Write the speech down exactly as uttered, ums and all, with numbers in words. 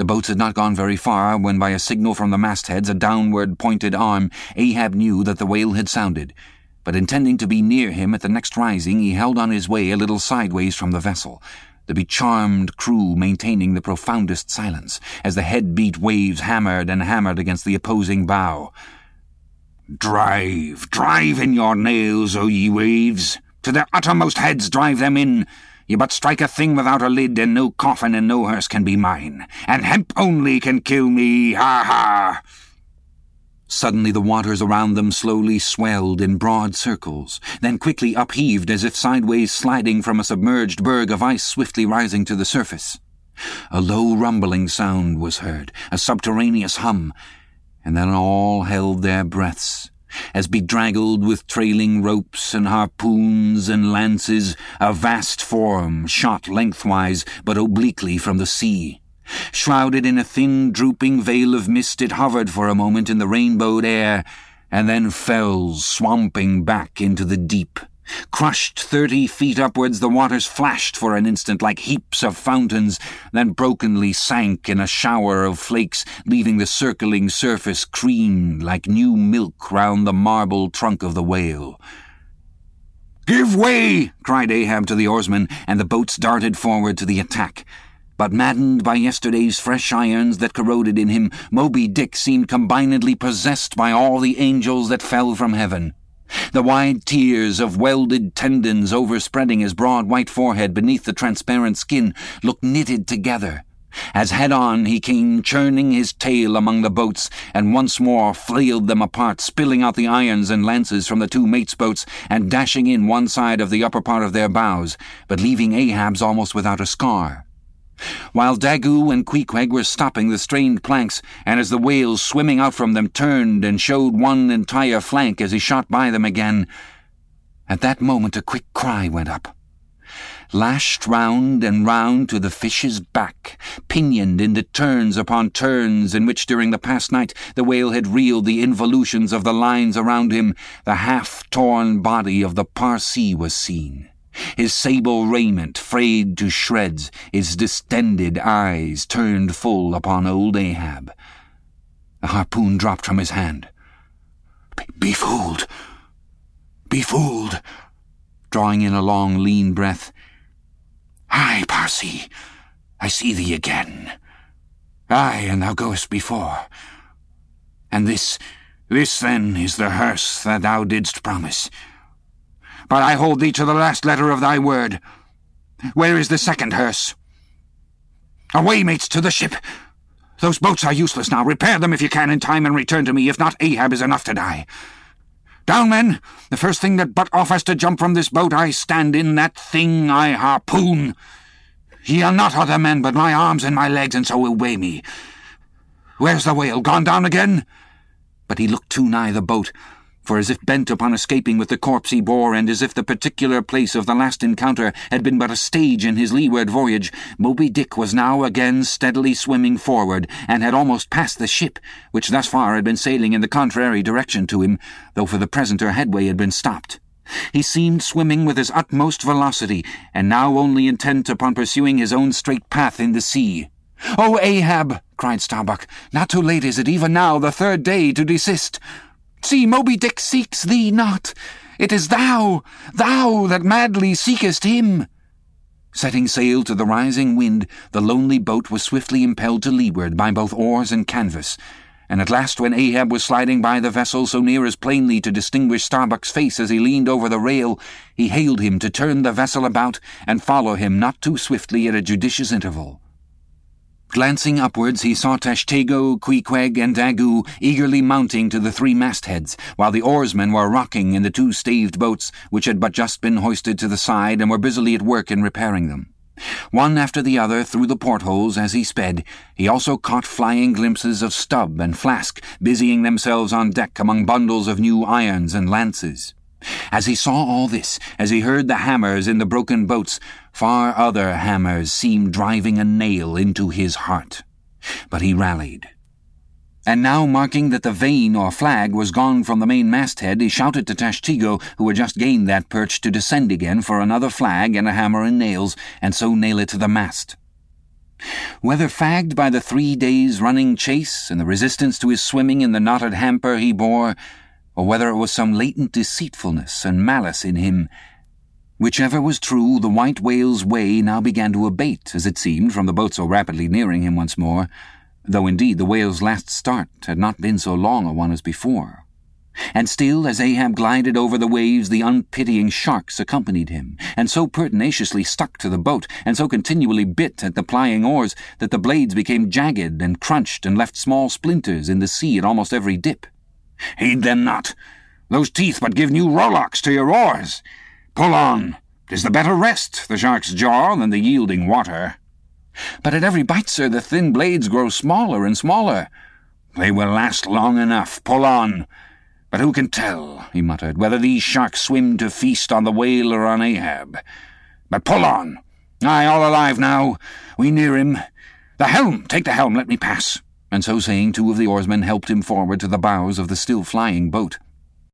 The boats had not gone very far when, by a signal from the mastheads, a downward-pointed arm, Ahab knew that the whale had sounded. But intending to be near him at the next rising, he held on his way a little sideways from the vessel, the becharmed crew maintaining the profoundest silence, as the head-beat waves hammered and hammered against the opposing bow. "Drive, drive in your nails, O ye waves! To their uttermost heads drive them in! You but strike a thing without a lid, and no coffin and no hearse can be mine, and hemp only can kill me, ha-ha!" Suddenly the waters around them slowly swelled in broad circles, then quickly upheaved as if sideways sliding from a submerged berg of ice swiftly rising to the surface. A low rumbling sound was heard, a subterraneous hum, and then all held their breaths, as bedraggled with trailing ropes and harpoons and lances, a vast form shot lengthwise but obliquely from the sea. Shrouded in a thin, drooping veil of mist, it hovered for a moment in the rainbowed air, and then fell, swamping back into the deep. Crushed thirty feet upwards, the waters flashed for an instant like heaps of fountains, then brokenly sank in a shower of flakes, leaving the circling surface creamed like new milk round the marble trunk of the whale. "Give way!" cried Ahab to the oarsmen, and the boats darted forward to the attack. But maddened by yesterday's fresh irons that corroded in him, Moby Dick seemed combinedly possessed by all the angels that fell from heaven. The wide tiers of welded tendons overspreading his broad white forehead beneath the transparent skin looked knitted together, as head-on he came churning his tail among the boats, and once more flailed them apart, spilling out the irons and lances from the two mates' boats, and dashing in one side of the upper part of their bows, but leaving Ahab's almost without a scar. While Daggoo and Queequeg were stopping the strained planks, and as the whales swimming out from them turned and showed one entire flank as he shot by them again, at that moment a quick cry went up. Lashed round and round to the fish's back, pinioned into turns upon turns in which during the past night the whale had reeled the involutions of the lines around him, the half-torn body of the Parsee was seen. His sable raiment frayed to shreds, his distended eyes turned full upon old Ahab. The harpoon dropped from his hand. "Be fooled! Be fooled!" Drawing in a long, lean breath. "Aye, Parsee, I see thee again. Aye, and thou goest before. And this, this then is the hearse that thou didst promise. But I hold thee to the last letter of thy word. Where is the second hearse? Away, mates, to the ship! Those boats are useless now. Repair them if you can in time and return to me. If not, Ahab is enough to die. Down, men! The first thing that but offers to jump from this boat I stand in, that thing I harpoon. Ye are not other men, but my arms and my legs, and so obey me. Where's the whale? Gone down again?" But he looked too nigh the boat, for as if bent upon escaping with the corpse he bore, and as if the particular place of the last encounter had been but a stage in his leeward voyage, Moby Dick was now again steadily swimming forward, and had almost passed the ship, which thus far had been sailing in the contrary direction to him, though for the present her headway had been stopped. He seemed swimming with his utmost velocity, and now only intent upon pursuing his own straight path in the sea. "Oh, Ahab!" cried Starbuck, "not too late is it even now, the third day, to desist. See, Moby Dick seeks thee not. It is thou, thou that madly seekest him." Setting sail to the rising wind, the lonely boat was swiftly impelled to leeward by both oars and canvas, and at last when Ahab was sliding by the vessel so near as plainly to distinguish Starbuck's face as he leaned over the rail, he hailed him to turn the vessel about and follow him not too swiftly at a judicious interval. Glancing upwards, he saw Tashtego, Queequeg, and Daggoo eagerly mounting to the three mastheads, while the oarsmen were rocking in the two staved boats which had but just been hoisted to the side and were busily at work in repairing them. One after the other through the portholes as he sped, he also caught flying glimpses of Stubb and Flask busying themselves on deck among bundles of new irons and lances. As he saw all this, as he heard the hammers in the broken boats, far other hammers seemed driving a nail into his heart. But he rallied. And now, marking that the vane or flag was gone from the main masthead, he shouted to Tashtego, who had just gained that perch, to descend again for another flag and a hammer and nails, and so nail it to the mast. Whether fagged by the three days' running chase and the resistance to his swimming in the knotted hamper he bore, or whether it was some latent deceitfulness and malice in him, whichever was true, the white whale's way now began to abate, as it seemed, from the boat so rapidly nearing him once more, though indeed the whale's last start had not been so long a one as before. And still, as Ahab glided over the waves, the unpitying sharks accompanied him, and so pertinaciously stuck to the boat, and so continually bit at the plying oars, that the blades became jagged and crunched and left small splinters in the sea at almost every dip. "Heed them not. Those teeth but give new rowlocks to your oars. Pull on. 'Tis the better rest, the shark's jaw, than the yielding water." "But at every bite, sir, the thin blades grow smaller and smaller." "They will last long enough. Pull on. But who can tell," he muttered, "whether these sharks swim to feast on the whale or on Ahab? But pull on. Aye, all alive now. We near him. The helm! Take the helm, let me pass." And so saying, two of the oarsmen helped him forward to the bows of the still flying boat.